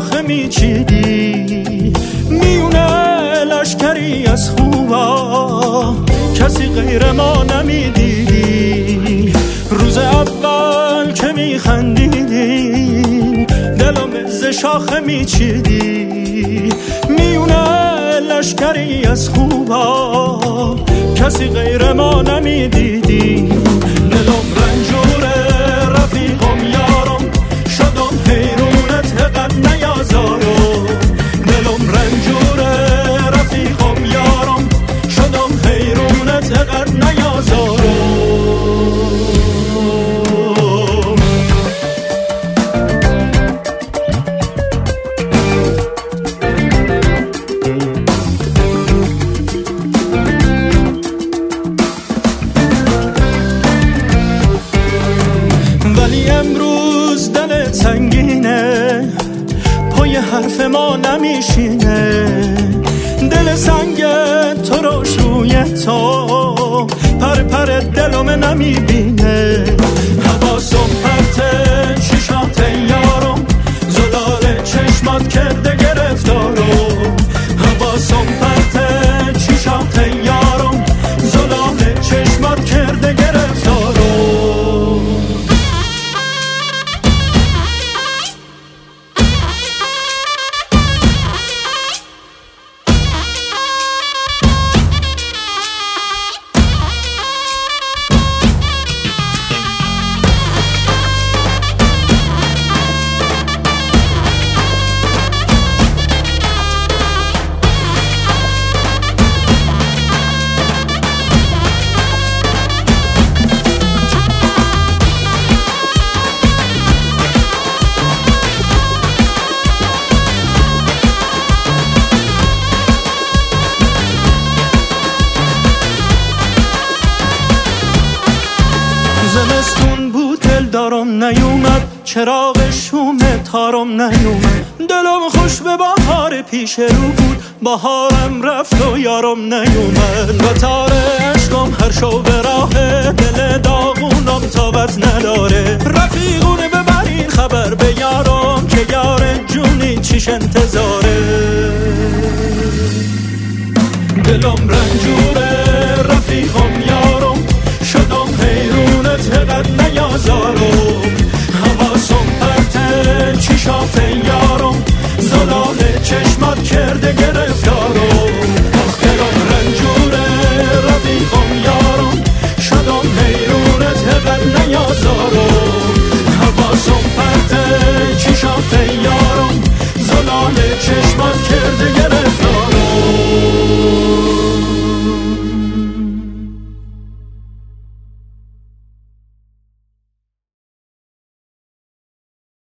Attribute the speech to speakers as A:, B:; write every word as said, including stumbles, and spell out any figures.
A: شاخه میچیدی، میونه لشکری از خوبا کسی غیر ما نمیدیدی. روز اول که میخندیدی دلم از شاخه میچیدی، میونه لشکری از خوبا کسی غیر ما نمیدیدی. دلم رنجوره رفیقم یارم، شدم حیرونت قد نیازارم. دلم رنجوره رفیقم یارم، شدم حیرونت قد نیازارم. ولی امروز دل سنگینه، پای حرف ما نمیشینه. دل سنگ تو روش روی تو پر پر دلم نمیبینه. حواسم پرته چشات یارم، زلال چشمات کرده گرفتارم. حواسم پرته چشات یارم، زلال چشمات کرده گرفتارم. زمستون بود دل دارم نیومد، چراغ شوم تارم نیومد. دلم خوش به بهار پیش رو بود، بهارم رفت و یارم نیومد. و تار عشقم هر شو به راه، دل داغونم تابت نداره. رفیقونه ببرین خبر به یارم، که یار جونی چیش انتظاره. دلم رنجوره رفیقم یارم، شدم حیرونت قد نیازارم. حواسم پرته چشات یارم، زلال چشمات کرده گرفتارم. آخ دلم رنجوره رفیقم یارم، شدم حیرونت قد نیازارم. حواسم پرته چشات